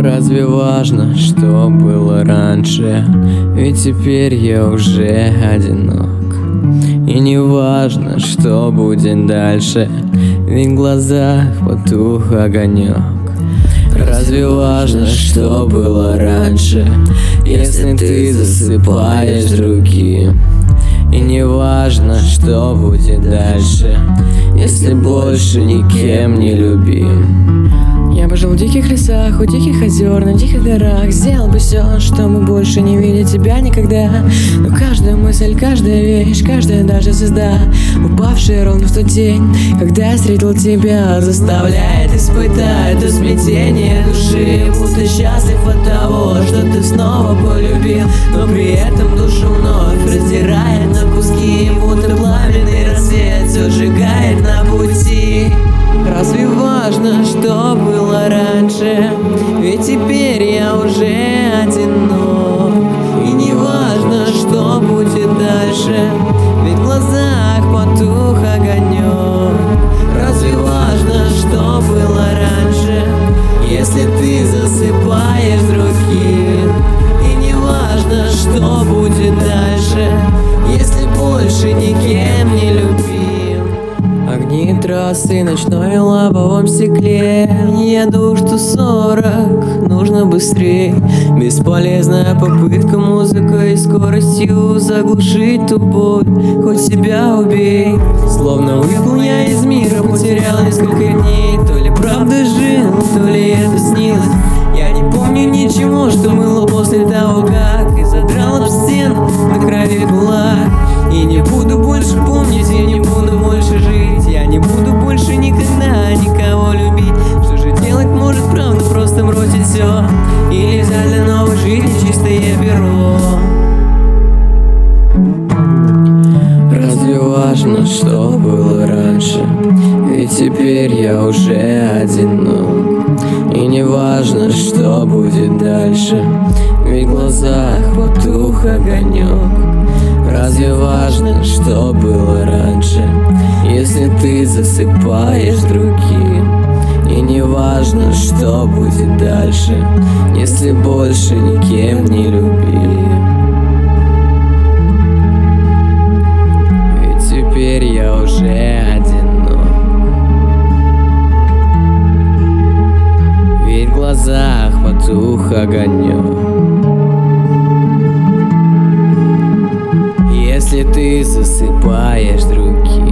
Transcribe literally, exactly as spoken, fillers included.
Разве важно, что было раньше? Ведь теперь я уже одинок. И не важно, что будет дальше, ведь в глазах потух огонек. Разве важно, что было раньше, если ты засыпаешь другим? И не важно, что будет дальше, если больше никем не любим. Я бы жил в диких лесах, у диких озер, на диких горах. Сделал бы все, чтобы больше не видеть тебя никогда. Но каждая мысль, каждая вещь, каждая даже звезда, упавшая ровно в тот день, когда я встретил тебя, заставляет испытать то смятение души. Будто счастлив от того, что ты снова полюбил, но при этом душу вновь раздирает на куски. Будто пламенный рассвет все сжигает на пути. Разве важно, что было раньше? Ведь теперь я уже одинок. И не важно, что будет дальше, ведь в глазах потух огонек. Разве важно, что было раньше, если ты засыпаешь другим? И не важно, что будет дальше, если больше никем не любим. Огни трассы, ночной в лобовом стекле. Еду что сорок, нужно быстрей. Бесполезная попытка музыкой и скоростью заглушить ту боль, хоть себя убей. Словно выплыл я из мира, потерял несколько дней. То ли правда жил, то ли это снилось. Я не помню ничего, что было после того, как и задрал об стену на крови кулак. И не буду больше помнить, я не буду больше жить. Я не буду больше никогда никого любить. Что же делать может правда, просто бросить все или взять для новой жизни чистое перо? Разве важно, что было раньше? Ведь теперь я уже одинок. И не важно, что будет дальше, ведь в глазах потух огонек. Разве важно, что было раньше, если ты засыпаешь другим? И не важно, что будет дальше, если больше никем не любим. Ведь теперь я уже одинок. Ведь в глазах потух огонек. Если ты засыпаешь другим.